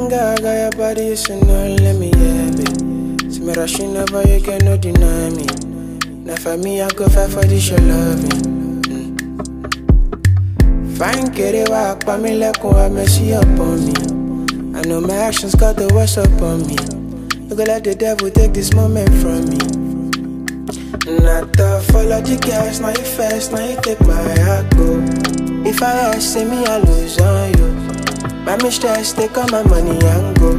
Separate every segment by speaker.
Speaker 1: Fine girl, got your body, you should know, let me have it. See me rushing over, you can no deny me. Now for me, I go fight for this your loving. Fine, get it, walk by me like I mercy upon me. I know my actions got the worst upon me. You go let the devil take this moment from me. Not to follow the girls, now you first, now you take my heart go. If I ask, say me, I lose on you. My mistress, take all my money and go.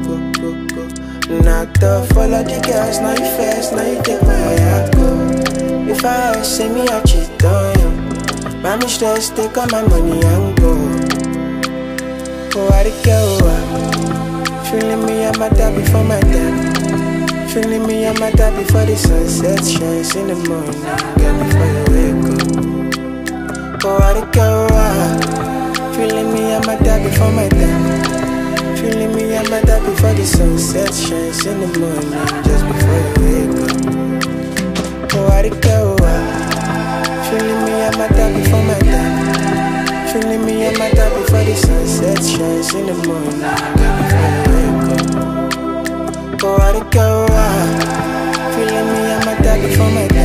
Speaker 1: Not to follow the girls, now you first, now you take my heart go. If I ask, say me, I cheat on you. My mistress, take all my money and go. Oh, I care, feeling me, I'm a dad before my time. Feeling me, I'm a dad before the sunset shines in the morning. Get before you wake up. Oh, I care, feeling me, I'm a dad before my time. Feeling me, I'm a dad before the sunset shines in the morning. Just before you wake up. Oh, I care, feeling me, I'm a dad before my time. Feeling me, I'm a dad before the sunset shines in the morning. Just before you wake up. Oh, I care, feeling me, I'm a dad before my time.